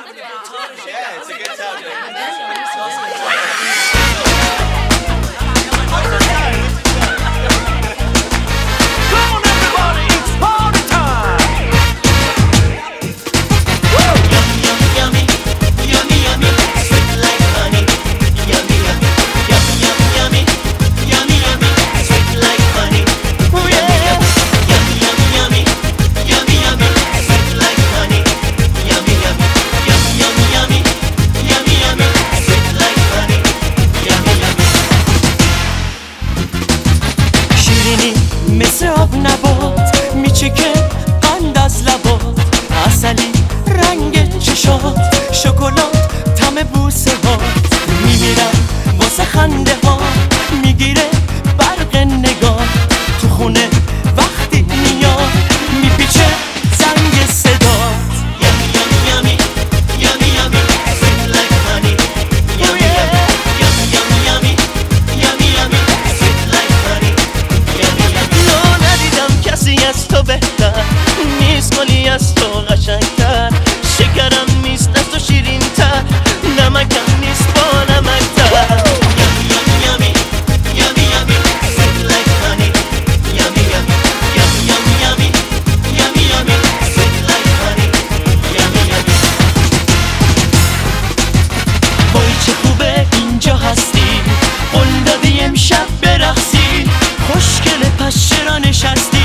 Yeah, it's a good subject. Come on, everybody, it's party time. Yummy, yummy, yummy, sweet like honey. Yummy, yummy, yummy, yummy, yummy, yummy, sweet like honey. Oh yeah. Yummy, yummy, yummy, yummy, sweet like honey. Yummy, yummy, yummy, yummy, yummy, yummy, sweet like honey. Yummy, yummy. شیرینی مثل آب نبات میچکه قند از لبات، عسلی رنگ چشات، شکلات طعم بوسه هات، میمیرم واسه خنده ها، میگیره برق نگاه، تو خونه وقتی میاد میپیچه زنگ صدات. Yummy, yummy, yummy, yummy, sweet like honey. Yummy, yummy, yummy, yummy, yummy, sweet like honey. Yummy, yummy. لا ندیدم کسی از تو بهتر، نیست گلی از تو قشنگتر، شکرم نیست از تو شیرینتر، نمکم نیست با نمکتر. Yummy, yummy, yummy, yummy, sweet like honey. Yummy, yummy, yummy, yummy, yummy, sweet like honey. Yummy, yummy. وای چه خوبه اینجا هستی، قول دادی امشب برقصی، خوشگله پس چرا نشستی؟